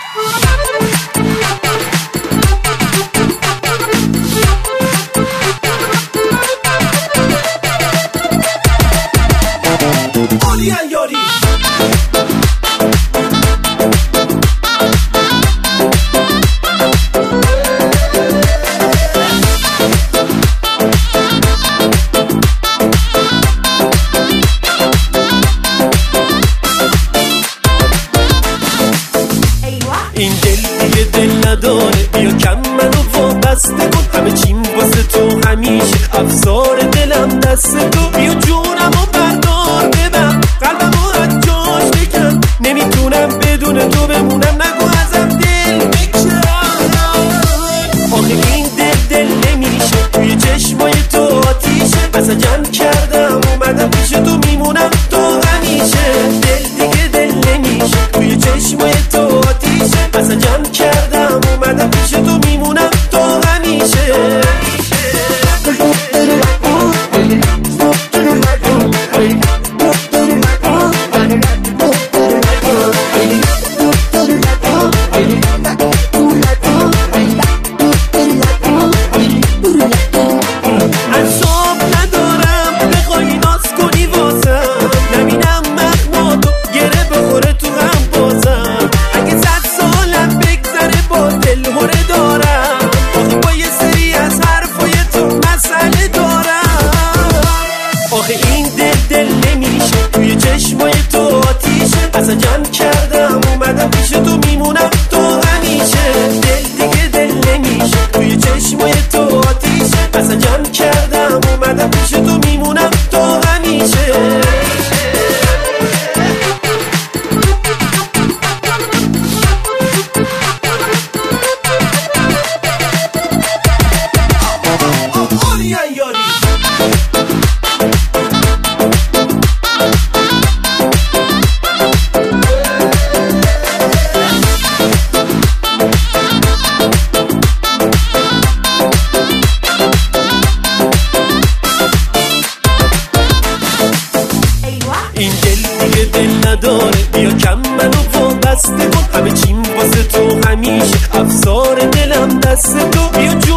این دل دیگه دل نداره، بیا کم منو وابسته کن، همه چیم واسه تو همیشه افسار دلم دست تو، بیا جونمو بردار ببر قلبمو از جاش بکن، نمیتونم بدون تو بمونم، نگو ازم دل بکن. آخه این دل نمیشه، توی چشمای تو آتیشه، بسا جمع کردم اومدم پیش تو میمونم تو همیشه. دل دیگه دل نمیشه، توی چشمای تو آتیشه، بسا جمع کردم اومدم پیش تو میمونم تو همیشه. اصلا جمع کردم اومدم پیش تو میمونم تو همیشه. دل دیگه دل نمیشه، توی چشمای تو آتیشه، اصلا جمع کردم اومدم پیش تو میمونم تو همیشه. این دل دیگه دل نداره، بیا کم منو وابسته کن، همه چیم واسه تو همیشه افسار دلم دست تو، بیا